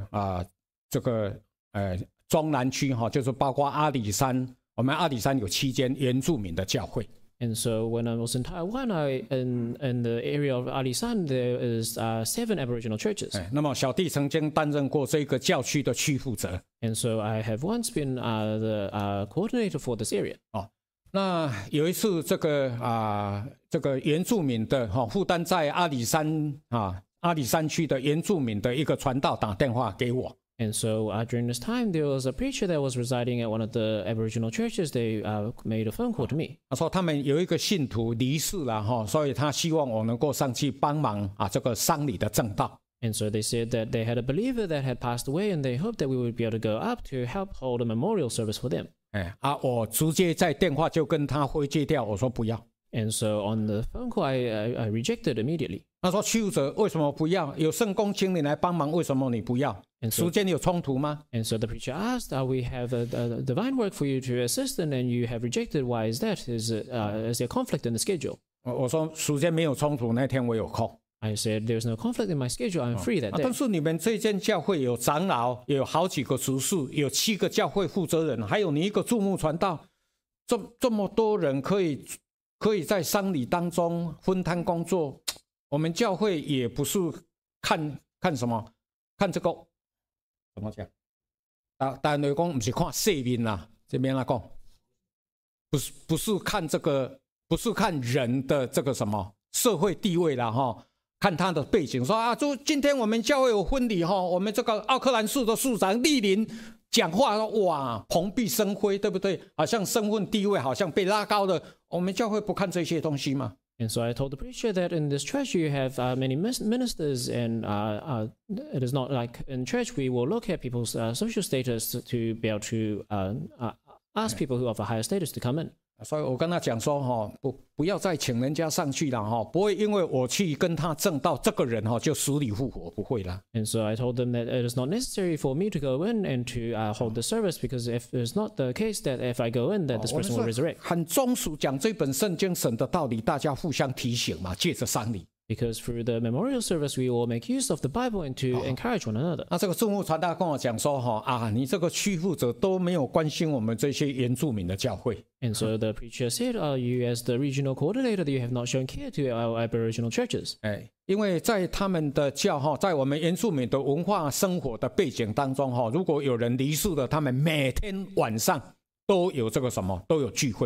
中南区哈，就是包括阿里山，我们阿里山有7间原住民的教会。 And so when I was in Taiwan, in the area of Alisan, there is 7 Aboriginal churches. 那么小弟曾经担任过这个教区的区负责。 And so I have once been the coordinator for this area. 那有一次这个原住民的负担在阿里山区的原住民的一个传道打电话给我。 And so during this time, there was a preacher that was residing at one of the Aboriginal churches. They made a phone call to me. 他说他们有一个信徒离世了所以他希望我能够上去帮忙这个丧礼的正道。 And so they said that they had a believer that had passed away, and they hoped that we would be able to go up to help hold a memorial service for them. 我直接在电话就跟他回接掉，我说不要。 And so on the phone call, I rejected immediately. 他说区务者为什么不要？有圣工请你来帮忙，为什么你不要？时间有冲突吗？ And so the preacher asked, "We have a divine work for you to assist in, and you have rejected. Why is that? Is there conflict in the schedule?" 我说时间没有冲突，那天我有空。 I said, "There's no conflict in my schedule. I'm free that day." 但是你们这间教会有长老，有好几个执事，有7个教会负责人，还有你一个注目传道，这么多人可以在丧礼当中分摊工作。我们教会也不是看什么，看这个怎么讲？但来讲不是看世面啦，这边来讲，不是看这个，不是看人的这个什么社会地位啦看他的背景，说就今天我们教会有婚礼我们这个奥克兰市的市长莅临讲话，哇，蓬荜生辉，对不对？好像身份地位好像被拉高了。我们教会不看这些东西吗？ And so I told the preacher that in this church you have many ministers, and it is not like in church we will look at people's social status to be able to ask people who have a higher status to come in. 所以我跟他讲说不要再请人家上去了不会因为我去跟他证道，这个人就死里复活，不会啦。 And so I told them that it is not necessary for me to go in and to hold the service, because if it's not the case that if I go in that this person will resurrect. 很忠实讲这本圣经神的道理，大家互相提醒嘛，借着丧礼。 Because through the memorial service, we will make use of the Bible and to encourage one another. 那这个注目传道跟我讲说你这个区负责都没有关心我们这些原住民的教会。 And so the preacher said, "You as the regional coordinator, that you have not shown care to our Aboriginal churches." 因为在他们的在我们原住民的文化生活的背景当中如果有人离世了，他们每天晚上都有这个什么，都有聚会。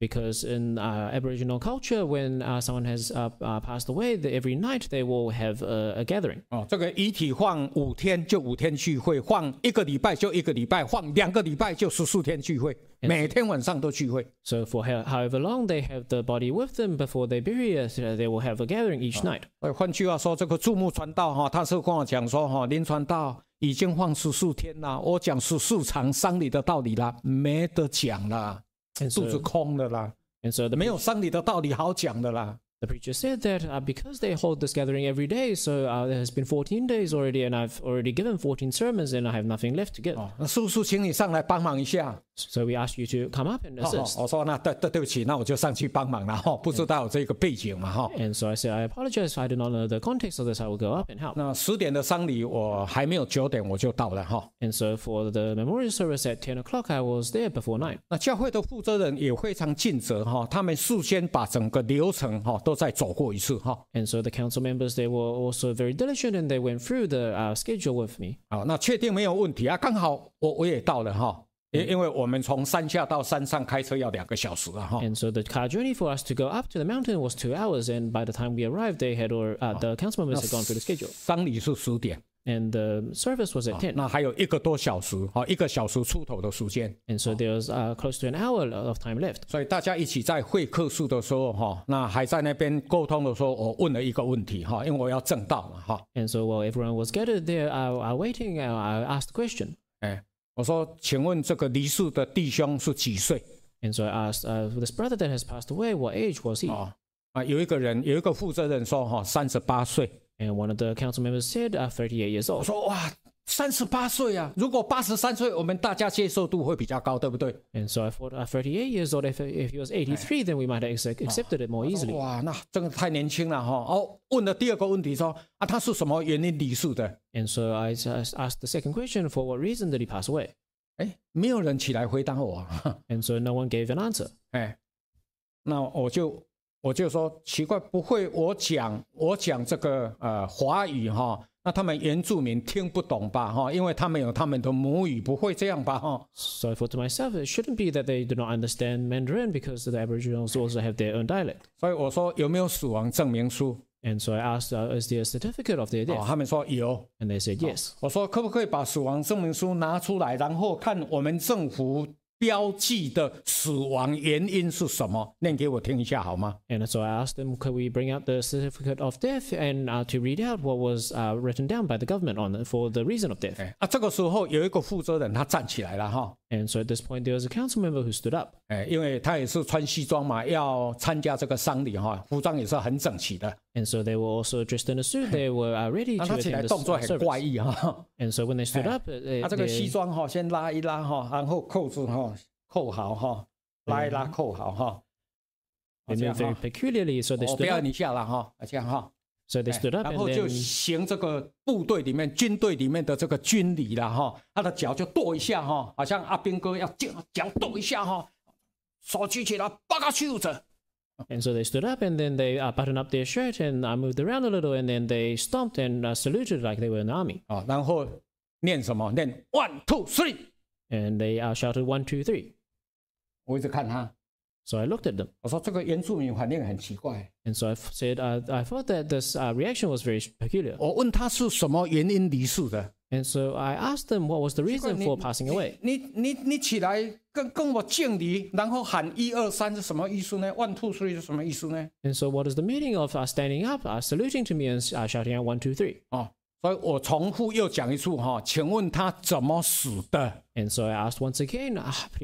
Because in Aboriginal culture, when someone has passed away, every night they will have a gathering. 哦，这个遗体放5天就5天聚会，放1个礼拜就1个礼拜，放2个礼拜就14天聚会，每天晚上都聚会。 So for however long they have the body with them before they bury it, they will have a gathering each night. 换句话说，这个注目传道哈，他是跟我讲说哈，林传道已经放14天了，我讲14场丧礼的道理啦，没得讲啦。肚子空的啦， And so 没有丧礼的道理好讲的啦。 The preacher said that because they hold this gathering every day, so there has been 14 days already, and I've already given 14 sermons, and I have nothing left to give. 哦，那叔叔，请你上来帮忙一下。 So we ask you to come up and assist. 我说那对不起，那我就上去帮忙了哈，不知道有这个背景嘛哈。 And so I said, I apologize, I do not know the context of this. I will go up and help. 那10点的丧礼我还没有9点我就到了哈。 And so for the memorial service at 10 o'clock, I was there before 9. 那教会的负责人也非常尽责哈，他们事先把整个流程哈都再走过一次哈。 And so the council members, they were also very diligent, and they went through the schedule with me. 好，那确定没有问题啊，刚好我也到了哈。因为我们从山下到山上开车要2个小时啊哈。 And so the car journey for us to go up to the mountain was 2 hours, and by the time we arrived, they had the council members had gone through the schedule. 丧礼是10点。 And the service was at 10. 那还有1个多小时，1个小时出头的时间。 And so there was close to an hour of time left. 所以大家一起在会客室的时候哈，那还在那边沟通的时候，我问了一个问题哈，因为我要正道嘛哈。 And so while everyone was gathered there, waiting, I asked the question. 我说，请问这个离世的弟兄是几岁？ And so I asked this brother that has passed away, what age was he? 有一个负责人说哈，38岁。 And one of the council members said 38 years 我 old. 说哇，38岁啊！如果83岁，我们大家接受度会比较高，对不对？ And so I thought 38 years old, if he was 83, then we might have accepted it more easily. 哇，那真的太年轻了哈！问了第2个问题说他是什么原因离世的？ And so I asked the second question, for what reason did he pass away? 没有人起来回答我。 And so no one gave an answer. 那我就说奇怪，不会我讲这个华语哈，那他们原住民听不懂吧哈？因为他们有他们的母语，不会这样吧哈？ So I thought to myself, it shouldn't be that they do not understand Mandarin, because the Aboriginals also have their own dialect. 所以我说有没有死亡证明书？ And so I asked, is there a certificate of their death? 他们说有。 And they said yes. 我说可不可以把死亡证明书拿出来，然后看我们政府标记的死亡原因是什么？念给我听一下好吗？ And so I asked them, could we bring out the certificate of death and to read out what was written down by the government for the reason of death? 这个时候有一个负责人他站起来了哈。 And so at this point, there was a council member who stood up. 因为他也是穿西装嘛，要参加这个丧礼哈，服装也是很整齐的。 And so they were also dressed in a suit. They were ready to 他起来 attend 动作 the 很怪 service. 异哈。 And so when they stood up, 他这个西装哈，先拉一拉哈，然后扣子哈扣好哈，拉一拉扣好哈。 they moved very peculiarly, so they 我 stood 表 up. 演一下了哈，这样哈。 So they stood up 然 and 后就 then 行这个部队里面、军队里面的这个军礼了哈。他的脚就跺一下哈，好像阿兵哥要脚跺一下哈，手举起来，八个袖子。 And so they stood up, and then they buttoned up their shirt and moved around a little, and then they stomped and saluted like they were in the army. 然后念什么？念 1, 2, 3。 And they shouted 1, 2, 3. 我一直看他， So I looked at them. 我说这个原住民反应很奇怪。 And so I said, I thought that this reaction was very peculiar. 我问他是什么原因离世的？ And so I asked them what was the reason for passing away. 你起来跟我敬礼，然后喊1、2、3是什么意思呢？1, 2, 3是什么意思呢？ And so what is the meaning of standing up, saluting to me and shouting out 1, 2, 3? 所以我重复又讲一次哈，请问他怎么死的？ And so I asked once again,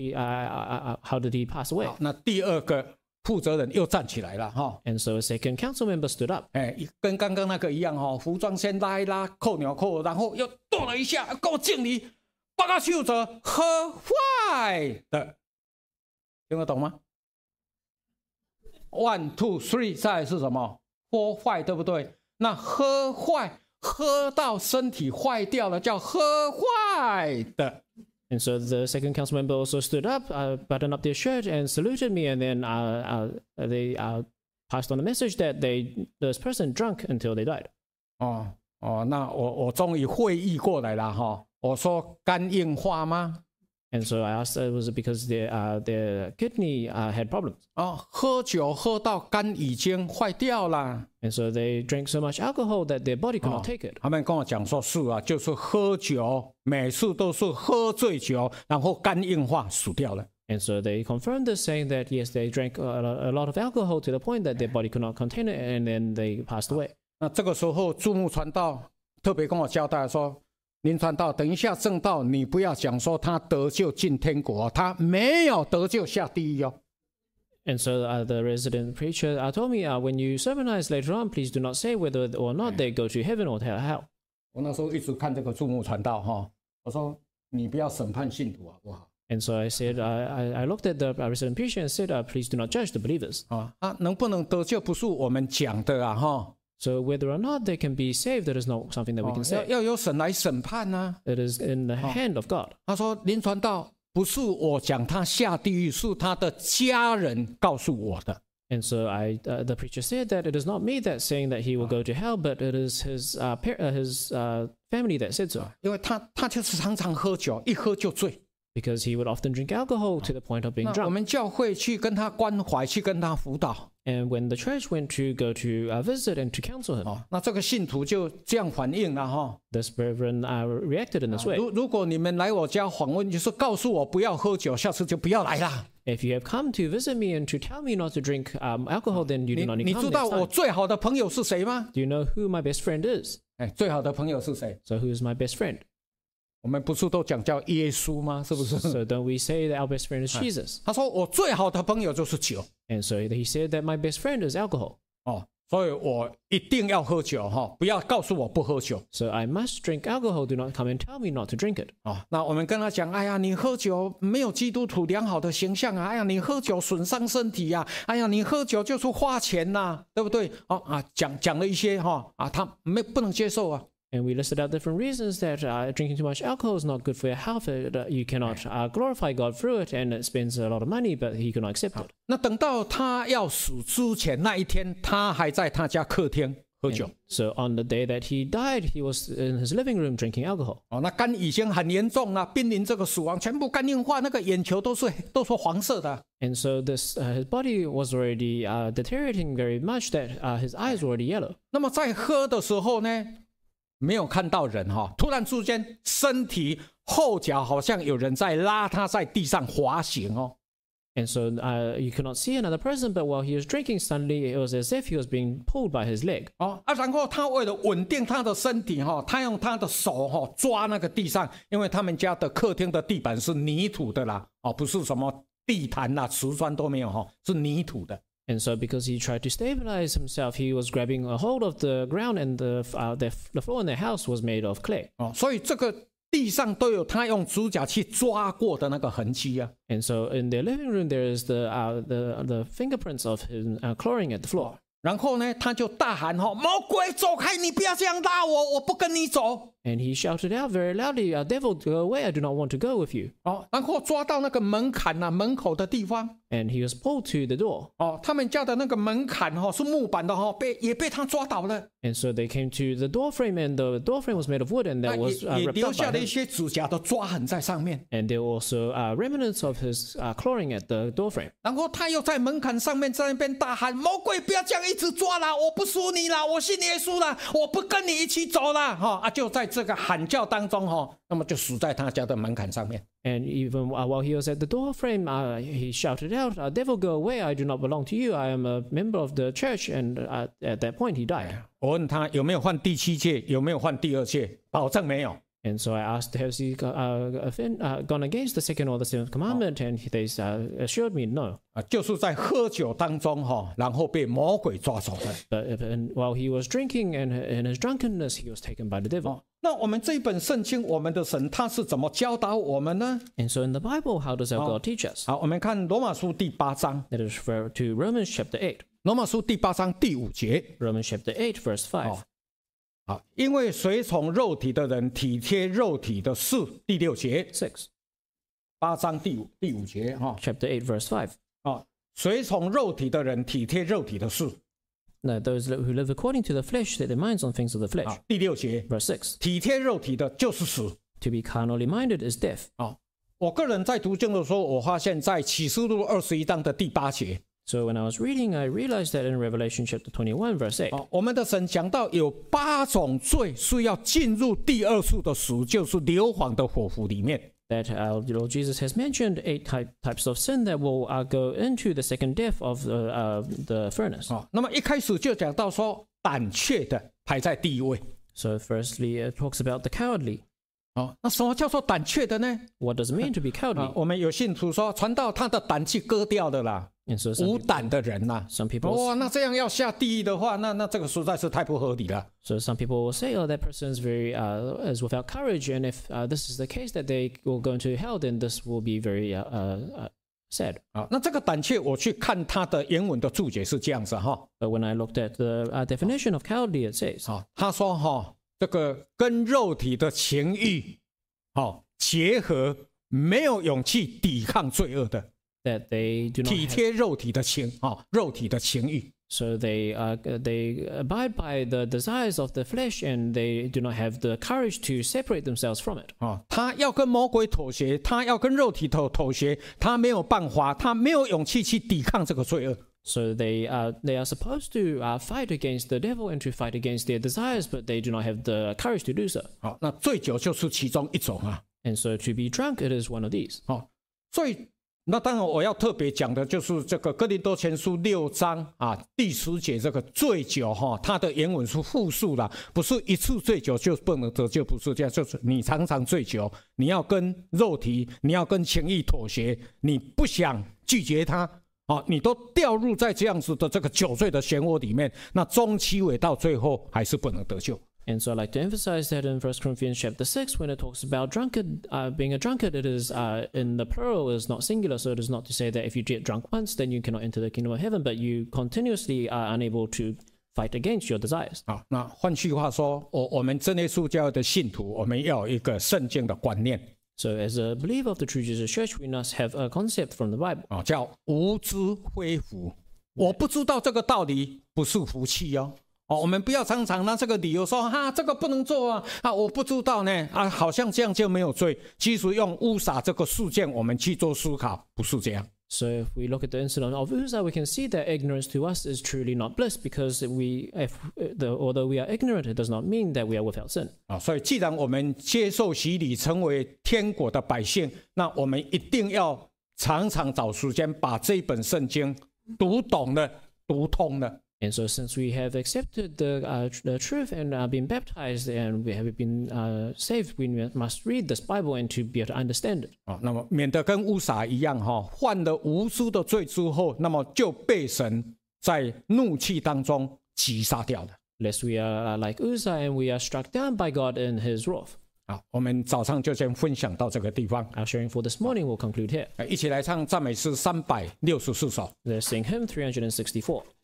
how did he pass away? 那第2个负责人又站起来了哈， And so a second council member stood up. 跟刚刚那个一样哈，服装先拉一拉，扣纽扣，然后又跺了一下，给我敬礼，报告袖子喝坏的，听得懂吗 ？1, 2, 3，再来是什么？喝坏，对不对？那喝坏，喝到身体坏掉了，叫喝坏的。 And so the second council member also stood up, buttoned up their shirt, and saluted me. And then they passed on the message that this person drunk until they died. 那我终于会意过来了哈。我说肝硬化吗？ And so I asked, was it because their kidney had problems? 喝酒喝到肝已经坏掉了。 And so they drank so much alcohol that their body could not take it. 他们跟我讲说是啊，就是喝酒，每次都是喝醉酒，然后肝硬化死掉了。 And so they confirmed this, saying that yes, they drank a lot of alcohol to the point that their body could not contain it, and then they passed away. 那这个时候，注目传道特别跟我交代说。林传道，等一下正道，你不要讲说他得救进天国，他没有得救下地狱哦。 And so the resident preacher told me, when you sermonize later on, please do not say whether or not they go to heaven or to hell. 我那时候一直看这个注目传道哈，我说你不要审判信徒好不好？ And so I said, I looked at the resident preacher and said, please do not judge the believers. 能不能得救不是我们讲的啊哈。 So whether or not they can be saved, that is not something that we can say. 要由神来审判呢。 It is in the hand of God. 他说林传道不是我讲他下地狱，是他的家人告诉我的。 And so the preacher said that it is not me that's saying that he will go to hell, but it is his family that said so. 因为他就是常常喝酒，一喝就醉。 Because he would often drink alcohol to the point of being 我 drunk. 们教会去跟他关怀，去跟他辅导。 And when the church went to go to visit and to counsel him, 那这个信徒就这样反应了哈。 this reverend reacted in this way. 如果你们来我家访问，就是告诉我不要喝酒，下次就不要来了。 If you have come to visit me and to tell me not to drink alcohol, then you do not need 你 to 知 come 道 next 我 time. 最好的朋友是谁吗？ Do you know who my best friend is? 最好的朋友是谁？ So who is my best friend? 我们不是都讲叫耶稣吗？是不是？ So don't we say that our best friend is Jesus? 他说我最好的朋友就是酒。 And so he said that my best friend is alcohol. 所以我一定要喝酒哈，不要告诉我不喝酒。 So I must drink alcohol. Do not come and tell me not to drink it. 那我们跟他讲，哎呀，你喝酒没有基督徒良好的形象啊！哎呀，你喝酒损伤身体呀！哎呀，你喝酒就是花钱呐，对不对？讲了一些他不能接受啊。 And we listed out different reasons that drinking too much alcohol is not good for your health. You cannot glorify God through it, and it spends a lot of money, but he could not accept it. 那等到他要死之前那一天，他还在他家客厅喝酒。 So on the day that he died, he was in his living room drinking alcohol. 那肝已经很严重了，濒临这个死亡，全部肝硬化，那个眼球都是黄色的。 And so his body was already deteriorating very much that his eyes were already yellow. 那么在喝的时候呢？没有看到人突然之间身体后脚好像有人在拉他在地上滑行 And so you could not see another person, but while he was drinking, suddenly it was as if he was being pulled by his leg. 然后他为了稳定他的身体他用他的手抓那个地上，因为他们家的客厅的地板是泥土的啦，不是什么地毯啦、瓷砖都没有是泥土的。 And so because he tried to stabilize himself, he was grabbing a hold of the ground, and the floor in the house was made of clay. 所以这个地上都有他用指甲去抓过的那个痕迹啊。 And so in their living room, there is the fingerprints of him clawing at the floor. 然后呢，他就大喊魔鬼走开，你不要这样拉我，我不跟你走。 And he shouted out very loudly, "Devil, go away! I do not want to go with you." 然后抓到那个门槛门口的地方。 And he was pulled to the door. 他们家的那个门槛是木板的也被他抓倒了。 And so they came to the door frame, and the door frame was made of wood, and that was 也 ripped 留 up 下 by 了一 him. 些指甲的抓痕在上面。 And there were also remnants of his clawing at the door frame. 然后他又在门槛上面在那边大喊：“魔鬼，不要这样一直抓啦！我不属你啦，我信耶稣啦，我不跟你一起走啦！”就在这个喊叫当中那么就死在他家的门槛上面。 And even while he was at the door frame, he shouted out, "Devil, go away! I do not belong to you. I am a member of the church." And at that point, he died. 我问他有没有换第7届，有没有换第2届，保证没有。 And so I asked, has he gone against the second or the seventh commandment? And they assured me no. 就是在喝酒当中然后被魔鬼抓走的。 But while he was drinking and in his drunkenness, he was taken by the devil. 那我们这一本圣经，我们的神他是怎么教导我们呢？ And so in the Bible, how does our God teach us? 好，我们看罗马书第8章， That is referred to Romans chapter 8. 罗马书第8章第5节。 Romans chapter 8, verse 5. 好，因为随从肉体的人体贴肉体的事，第6节。 6. 8章第5节 Chapter 8, verse 5. 随从肉体的人体贴肉体的事。 No, those who live according to the flesh set their minds on things of the flesh. 第6节， Verse 6. 体贴肉体的就是死。 To be carnally minded is death. 我个人在读经的时候，我发现在启示录21章的第8节。 So when I was reading, I realized that in Revelation chapter 21, verse 8, 我们的神讲到有8种罪是要进入第二处的死，就是硫磺的火湖里面。 that our Lord Jesus has mentioned 8 types of sin that will go into the second death of the furnace. 那么一开始就讲到说，胆怯的排在第一位。 So firstly, it talks about the cowardly. 那什么叫做胆怯的呢？ What does it mean to be cowardly? 我们有信徒说，传道他的胆气割掉的啦。 And so 无胆的人呐、 some people 那这样要下地狱的话，那这个实在是太不合理了。 So some people will say, "Oh, that person is very is without courage, and if this is the case that they will go into hell, then this will be very sad." 那这个胆怯，我去看他的原文的注解是这样子哈。 But when I looked at the definition of cowardly, it says, 他说这个跟肉体的情欲结合，没有勇气抵抗罪恶的。 that they do not 体贴肉体的肉体的情欲。 So they abide by the desires of the flesh, and they do not have the courage to separate themselves from it. 他要跟魔鬼妥协，他要跟肉体妥协，他没有办法，他没有勇气去抵抗这个罪恶。 So they are supposed to fight against the devil and to fight against their desires, but they do not have the courage to do so. 那醉酒就是其中一种啊。 And so to be drunk, it is one of these. 所以那当然我要特别讲的就是这个哥林多前书6章第10节这个醉酒它的原文是复数啦，不是一次醉酒就不能得救，不是这样，就是你常常醉酒，你要跟肉体，你要跟情欲妥协，你不想拒绝它你都掉入在这样子的这个酒醉的漩涡里面，那终其尾到最后还是不能得救。 And so I like to emphasize that in 1 Corinthians chapter 6, when it talks about being a drunkard, it is in the plural, it is not singular. So it is not to say that if you get drunk once, then you cannot enter the kingdom of heaven, but you continuously are unable to fight against your desires. 那换句话说，我们真耶稣教的信徒，我们要有一个圣经的观念。 So as a believer of the True Jesus Church, we must have a concept from the Bible. 叫无知恢复。我不知道这个道理，不是福气哦。我们不要常常拿这个理由说这个不能做我不知道呢好像这样就没有罪。其实用乌撒这个事件，我们去做思考，不是这样。 So if we look at the incident of Uzzah, we can see that ignorance to us is truly not bliss, because although we are ignorant, it does not mean that we are without sin. 所以既然我们接受洗礼，成为天国的百姓，那我们一定要常常找时间把这一本圣经读懂了，读通了。 And so since we have accepted the truth and been baptized and we have been saved, we must read this Bible and to be able to understand it. 那么免得跟乌撒一样犯了无知的罪之后，那么就被神在怒气当中击杀掉了。 Lest we are like Uzzah and we are struck down by God in his wrath. 我们早上就先分享到这个地方。 Our sharing for this morning will conclude here. 一起来唱赞美诗364首。 Let's sing hymn 364.